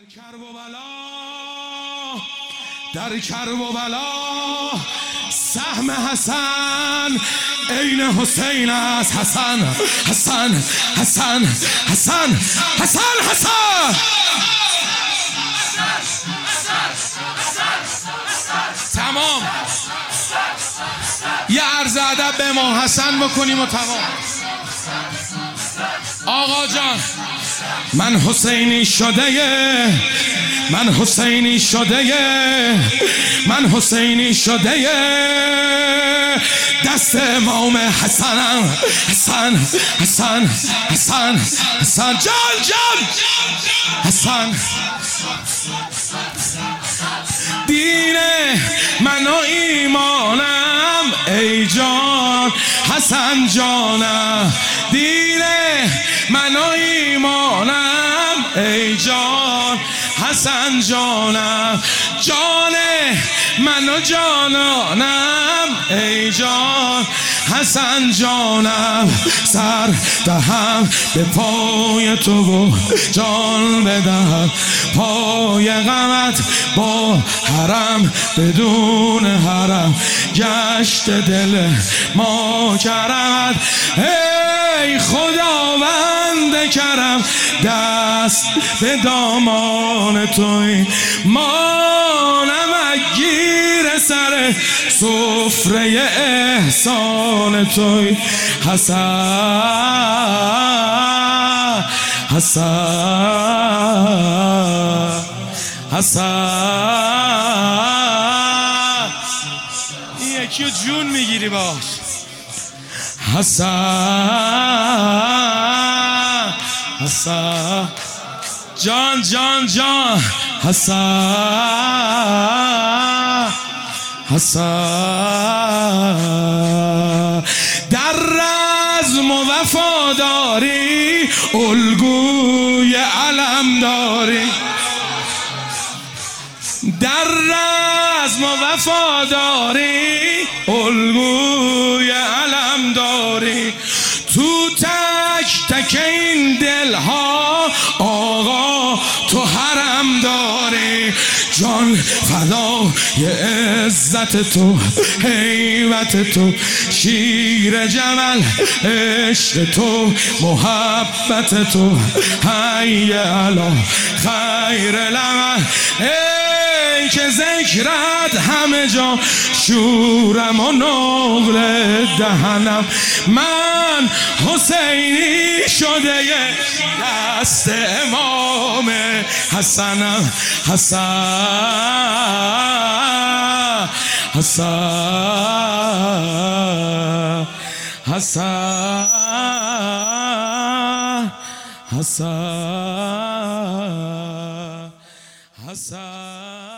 در کرب و بلا سهم حسن عین حسین است. حسن حسن حسن حسن حسن حسن تمام. یه عرض ادب به امام حسن بکنیم و تمام. آقا جان من حسینی شده، من حسینی شده، من حسینی شده، دست امام حسنم. حسن حسن حسن حسن جان جان حسن. دین من و ایمانم ای جان حسن جانم. دین من و ایمانم ای جان حسن جانم. جان من و جانانم ای جان حسن جانم. سر دهم به پای تو و جان بدهم پای غمت. با حرم بدون حرم گشت دل ما کرمت. ای خداوند کرم دست به دامان توی ما نمگیر سر سفره احسان توی. حسن حسن حسن. این یکی رو جون میگیری باش. حسن حسن جان جان جان حسن حسن. در رزم و وفاداری الگوی علمداری. در رزم و وفاداری الگوی علمداری. تو تک تک این دلها آقا تو حرم داری. جان فدای عزت تو هیبت تو شیر جمل عشق تو محبت تو حی علی خیر العمل. ای که ذکرت همه جا شورم و نقل دهنم. من حسینی شده دست امام حسنم. حسن حسن حسن حسن حسن